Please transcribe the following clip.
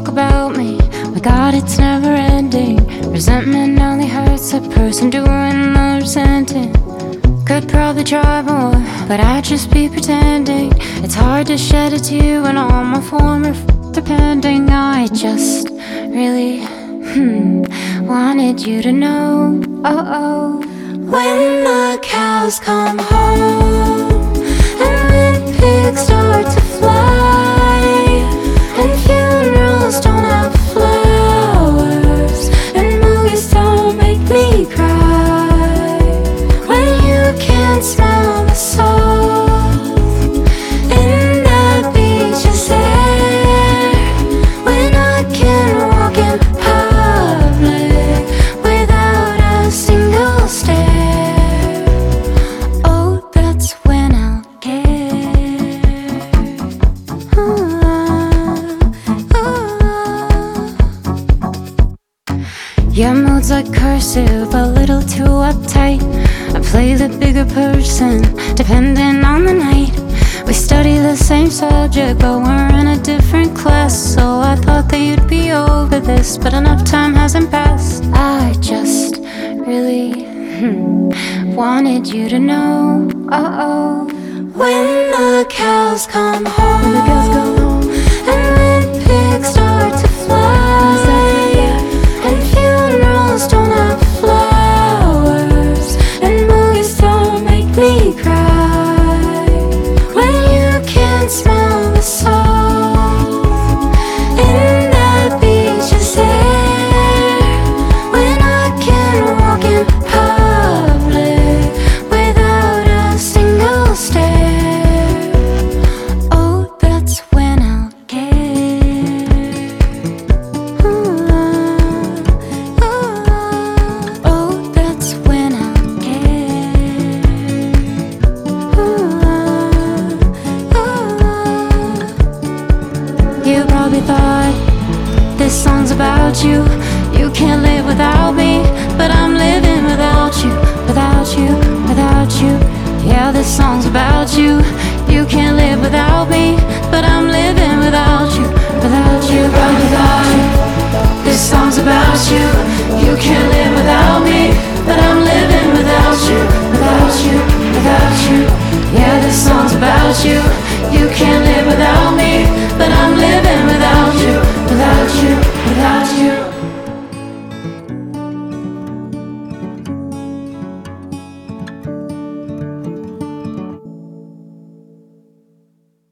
talk about me. My God, it's never ending. Resentment only hurts a person doing the resenting. Could probably try more, but I'd just be pretending. It's hard to shed a tear when all my former are pending. I just really wanted you to know. When the cows come home and when pigs start to fly and funerals don't have flowers and movies don't make me cry, when you can't smell the salt in that beach's air, when I can't walk in public without a single stare, oh, that's when I'll care. Your mood's like cursive, a little too uptight. I play the bigger person, depending on the night. We study the same subject, but we're in a different class. So I thought that you'd be over this, but enough time hasn't passed. I just really wanted you to know. When the cows come home, and when pigs start to fly, and funerals don't have flowers, and movies don't make me cry, when you can't smell the salt in that beach's air, when I can't walk in public without a single stare, oh, that's when I'll care. Oh, that's when I'll care. You probably thought this song's about you. You can't live without me, but I'm living without you, without you, without you. Yeah, this song's about you. You can't live without me, but I'm living without you, without you. You probably thought this song's about you. You can't live